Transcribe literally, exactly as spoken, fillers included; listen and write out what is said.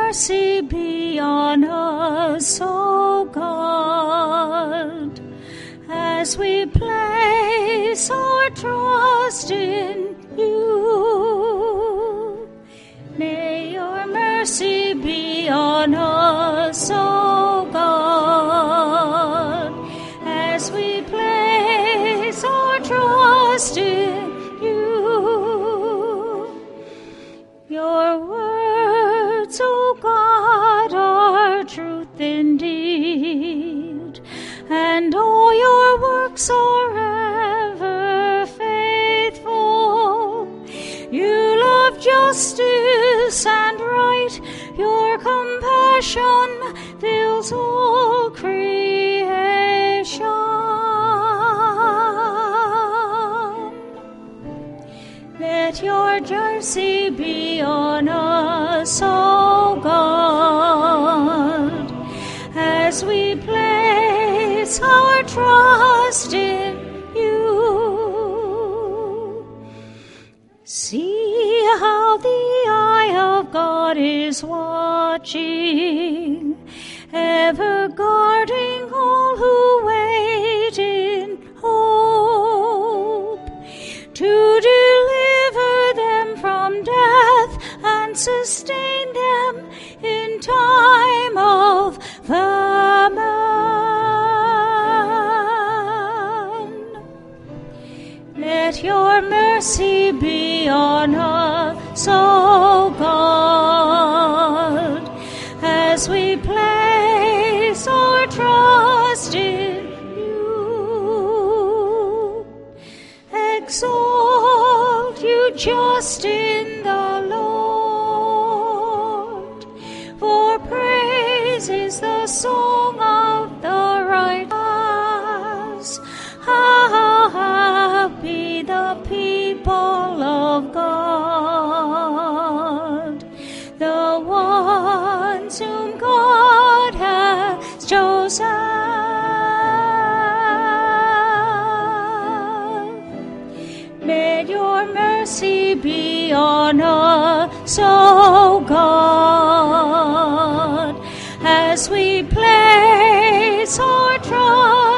mercy be on us, O God, as we place our trust in you. May your mercy be on us, O God, as we place our trust in you. Your words, O God, are truth indeed, and all your works are ever faithful. You love justice and right, your compassion fills all creation. Let your mercy be on us, O God, as we place our trust in you. See how the eye of God is watching, ever guarding all who wait in hope, to deliver them from death and sustain them in time of famine. Let your mercy be on us, O God, as we place our trust in you. Exalt you just in the Lord, for praise is the song of the righteous. Happy the people of God, the ones whom God has chosen. May your mercy be on us, O God, as we place our trust